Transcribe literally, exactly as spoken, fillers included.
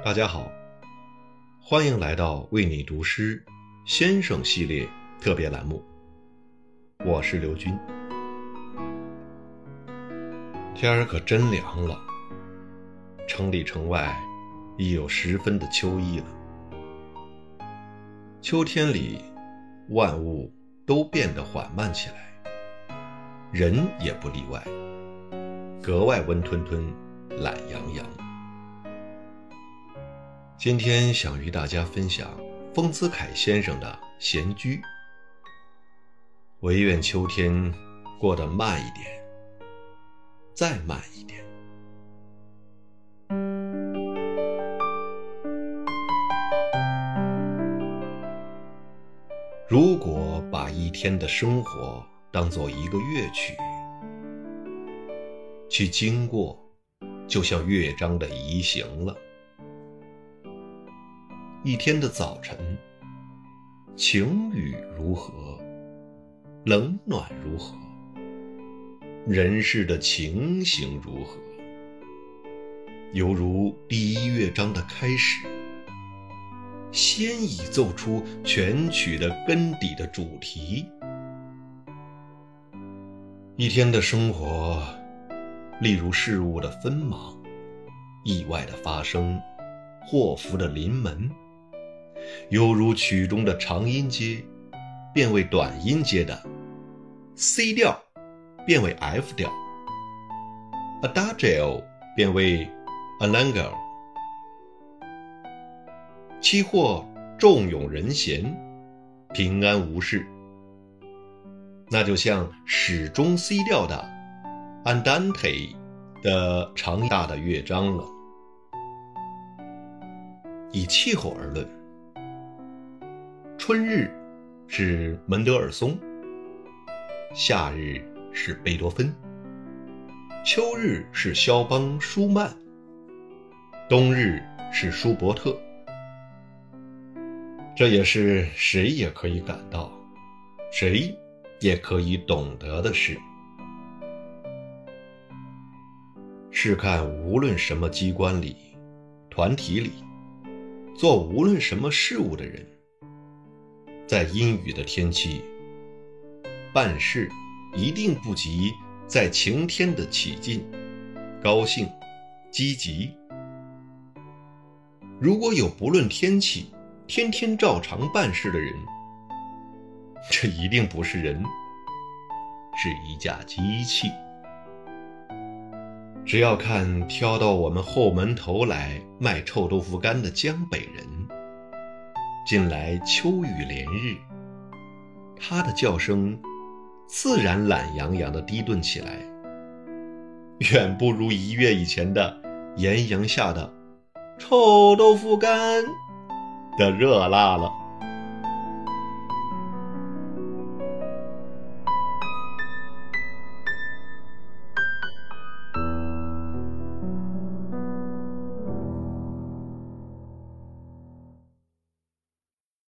大家好，欢迎来到为你读诗先生系列特别栏目，我是刘军。天儿可真凉了，城里城外已有十分的秋意了。秋天里，万物都变得缓慢起来，人也不例外，格外温吞吞、懒洋洋。今天想与大家分享丰子恺先生的《闲居》，唯愿秋天过得慢一点，再慢一点。如果把一天的生活当作一个乐曲，其经过就像乐章的移行了。一天的早晨，晴雨如何，冷暖如何，人世的情形如何，犹如第一乐章的开始，先已奏出全曲的根底的主题。一天的生活，例如事物的纷忙，意外的发生，祸福的临门，犹如曲中的长音阶变为短音阶的 C 调变为 F 调， Adagio 变为 Allegro， 期或众涌人闲，平安无事。那就像始终 C 调的 Andante 的长大的乐章了。以气候而论，春日是门德尔松，夏日是贝多芬，秋日是肖邦舒曼，冬日是舒伯特。这也是谁也可以感到，谁也可以懂得的事。试看无论什么机关里、团体里，做无论什么事物的人，在阴雨的天气，办事一定不及在晴天的起劲、高兴、积极。如果有不论天气，天天照常办事的人，这一定不是人，是一架机器。只要看挑到我们后门头来卖臭豆腐干的江北人，近来秋雨连日，他的叫声自然懒洋洋地低顿起来，远不如一月以前的炎阳下的臭豆腐干的热辣了。